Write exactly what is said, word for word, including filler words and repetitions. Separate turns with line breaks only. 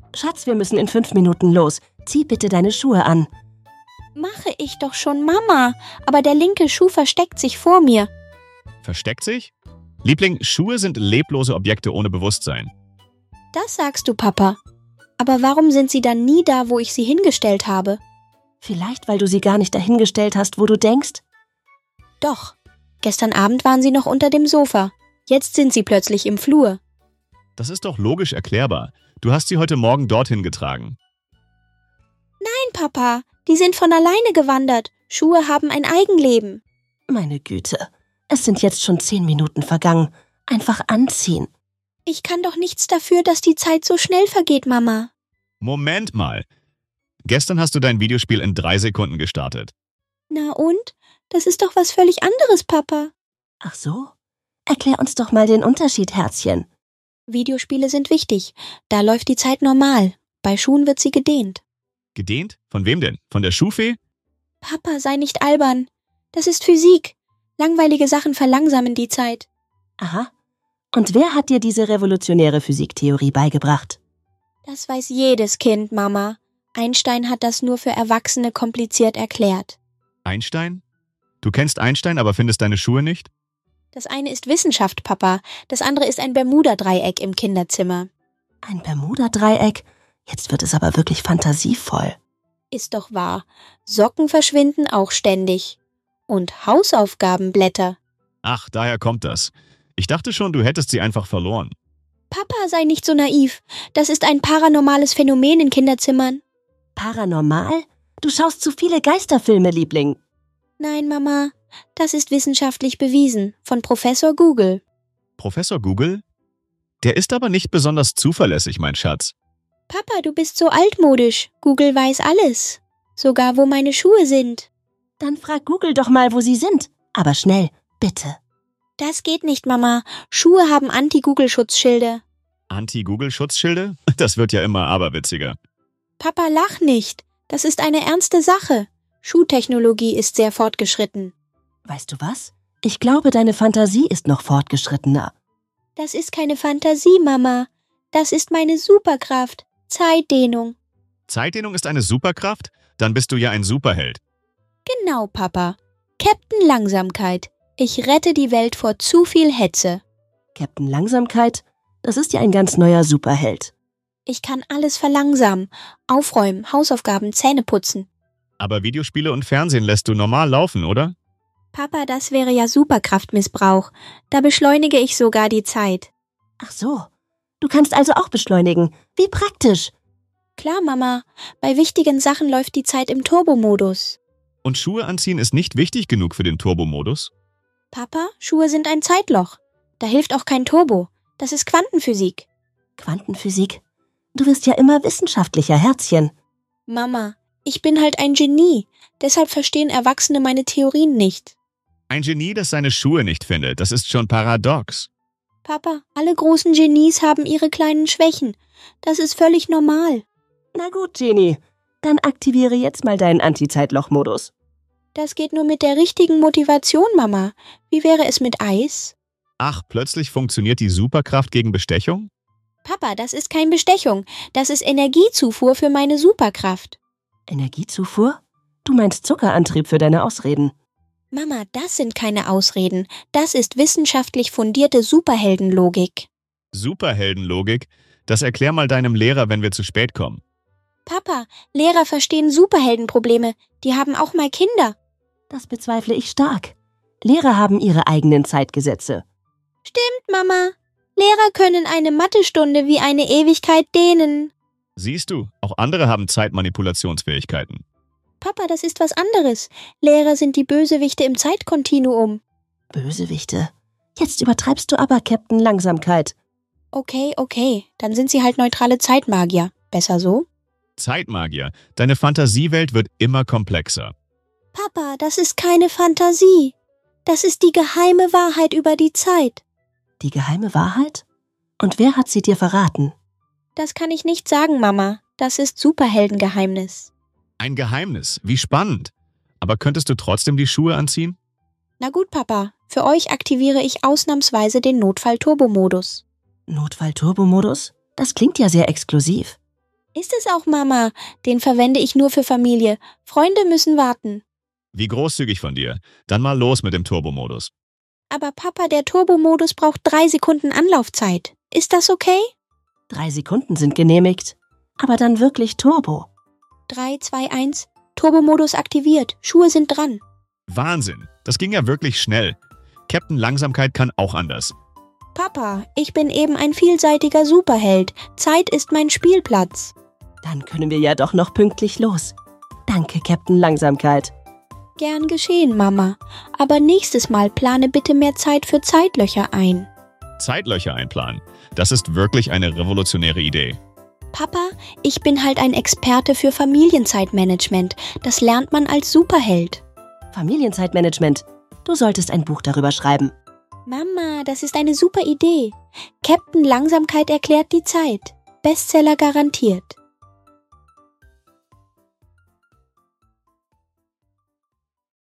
Schatz, wir müssen in fünf Minuten los. Zieh bitte deine Schuhe an.
Mache ich doch schon, Mama. Aber der linke Schuh versteckt sich vor mir.
Versteckt sich? Liebling, Schuhe sind leblose Objekte ohne Bewusstsein.
Das sagst du, Papa. Aber warum sind sie dann nie da, wo ich sie hingestellt habe?
Vielleicht, weil du sie gar nicht dahingestellt hast, wo du denkst?
Doch. Gestern Abend waren sie noch unter dem Sofa. Jetzt sind sie plötzlich im Flur.
Das ist doch logisch erklärbar. Du hast sie heute Morgen dorthin getragen.
Nein, Papa. Die sind von alleine gewandert. Schuhe haben ein Eigenleben.
Meine Güte. Es sind jetzt schon zehn Minuten vergangen. Einfach anziehen.
Ich kann doch nichts dafür, dass die Zeit so schnell vergeht, Mama.
Moment mal. Gestern hast du dein Videospiel in drei Sekunden gestartet.
Na und? Das ist doch was völlig anderes, Papa.
Ach so? Erklär uns doch mal den Unterschied, Herzchen.
Videospiele sind wichtig. Da läuft die Zeit normal. Bei Schuhen wird sie gedehnt.
Gedehnt? Von wem denn? Von der Schuhfee?
Papa, sei nicht albern. Das ist Physik. Langweilige Sachen verlangsamen die Zeit.
Aha. Und wer hat dir diese revolutionäre Physiktheorie beigebracht?
Das weiß jedes Kind, Mama. Einstein hat das nur für Erwachsene kompliziert erklärt.
Einstein? Du kennst Einstein, aber findest deine Schuhe nicht?
Das eine ist Wissenschaft, Papa. Das andere ist ein Bermuda-Dreieck im Kinderzimmer.
Ein Bermuda-Dreieck? Jetzt wird es aber wirklich fantasievoll.
Ist doch wahr. Socken verschwinden auch ständig. Und Hausaufgabenblätter.
Ach, daher kommt das. Ich dachte schon, du hättest sie einfach verloren.
Papa, sei nicht so naiv. Das ist ein paranormales Phänomen in Kinderzimmern.
Paranormal? Du schaust zu viele Geisterfilme, Liebling.
Nein, Mama. Das ist wissenschaftlich bewiesen. Von Professor Google.
Professor Google? Der ist aber nicht besonders zuverlässig, mein Schatz.
Papa, du bist so altmodisch. Google weiß alles. Sogar, wo meine Schuhe sind.
Dann frag Google doch mal, wo sie sind. Aber schnell, bitte.
Das geht nicht, Mama. Schuhe haben Anti-Google-Schutzschilde.
Anti-Google-Schutzschilde? Das wird ja immer aberwitziger.
Papa, lach nicht. Das ist eine ernste Sache. Schuhtechnologie ist sehr fortgeschritten.
Weißt du was? Ich glaube, deine Fantasie ist noch fortgeschrittener.
Das ist keine Fantasie, Mama. Das ist meine Superkraft. Zeitdehnung.
Zeitdehnung ist eine Superkraft? Dann bist du ja ein Superheld.
Genau, Papa. Captain Langsamkeit. Ich rette die Welt vor zu viel Hetze.
Captain Langsamkeit? Das ist ja ein ganz neuer Superheld.
Ich kann alles verlangsamen. Aufräumen, Hausaufgaben, Zähne putzen.
Aber Videospiele und Fernsehen lässt du normal laufen, oder?
Papa, das wäre ja Superkraftmissbrauch. Da beschleunige ich sogar die Zeit.
Ach so. Du kannst also auch beschleunigen. Wie praktisch.
Klar, Mama. Bei wichtigen Sachen läuft die Zeit im Turbomodus.
Und Schuhe anziehen ist nicht wichtig genug für den Turbomodus?
Papa, Schuhe sind ein Zeitloch. Da hilft auch kein Turbo. Das ist Quantenphysik.
Quantenphysik? Du wirst ja immer wissenschaftlicher, Herzchen.
Mama, ich bin halt ein Genie. Deshalb verstehen Erwachsene meine Theorien nicht.
Ein Genie, das seine Schuhe nicht findet, das ist schon paradox.
Papa, alle großen Genies haben ihre kleinen Schwächen. Das ist völlig normal.
Na gut, Genie. Dann aktiviere jetzt mal deinen Anti-Zeitloch-Modus.
Das geht nur mit der richtigen Motivation, Mama. Wie wäre es mit Eis?
Ach, plötzlich funktioniert die Superkraft gegen Bestechung?
Papa, das ist kein Bestechung. Das ist Energiezufuhr für meine Superkraft.
Energiezufuhr? Du meinst Zuckerantrieb für deine Ausreden.
Mama, das sind keine Ausreden. Das ist wissenschaftlich fundierte Superheldenlogik.
Superheldenlogik? Das erklär mal deinem Lehrer, wenn wir zu spät kommen.
Papa, Lehrer verstehen Superheldenprobleme. Die haben auch mal Kinder.
Das bezweifle ich stark. Lehrer haben ihre eigenen Zeitgesetze.
Stimmt, Mama. Lehrer können eine Mathestunde wie eine Ewigkeit dehnen.
Siehst du, auch andere haben Zeitmanipulationsfähigkeiten.
Papa, das ist was anderes. Lehrer sind die Bösewichte im Zeitkontinuum.
Bösewichte? Jetzt übertreibst du aber, Captain Langsamkeit.
Okay, okay. Dann sind sie halt neutrale Zeitmagier. Besser so?
Zeitmagier. Deine Fantasiewelt wird immer komplexer.
Papa, das ist keine Fantasie. Das ist die geheime Wahrheit über die Zeit.
Die geheime Wahrheit? Und wer hat sie dir verraten?
Das kann ich nicht sagen, Mama. Das ist Superheldengeheimnis.
Ein Geheimnis. Wie spannend. Aber könntest du trotzdem die Schuhe anziehen?
Na gut, Papa. Für euch aktiviere ich ausnahmsweise den Notfall-Turbo-Modus.
Notfall-Turbo-Modus? Das klingt ja sehr exklusiv.
Ist es auch, Mama. Den verwende ich nur für Familie. Freunde müssen warten.
Wie großzügig von dir. Dann mal los mit dem Turbo-Modus.
Aber Papa, der Turbo-Modus braucht drei Sekunden Anlaufzeit. Ist das okay?
Drei Sekunden sind genehmigt. Aber dann wirklich Turbo.
Drei, zwei, eins. Turbo-Modus aktiviert. Schuhe sind dran.
Wahnsinn. Das ging ja wirklich schnell. Captain Langsamkeit kann auch anders.
Papa, ich bin eben ein vielseitiger Superheld. Zeit ist mein Spielplatz.
Dann können wir ja doch noch pünktlich los. Danke, Captain Langsamkeit.
Gern geschehen, Mama. Aber nächstes Mal plane bitte mehr Zeit für Zeitlöcher ein.
Zeitlöcher einplanen. Das ist wirklich eine revolutionäre Idee.
Papa, ich bin halt ein Experte für Familienzeitmanagement. Das lernt man als Superheld.
Familienzeitmanagement. Du solltest ein Buch darüber schreiben.
Mama, das ist eine super Idee. Captain Langsamkeit erklärt die Zeit. Bestseller garantiert.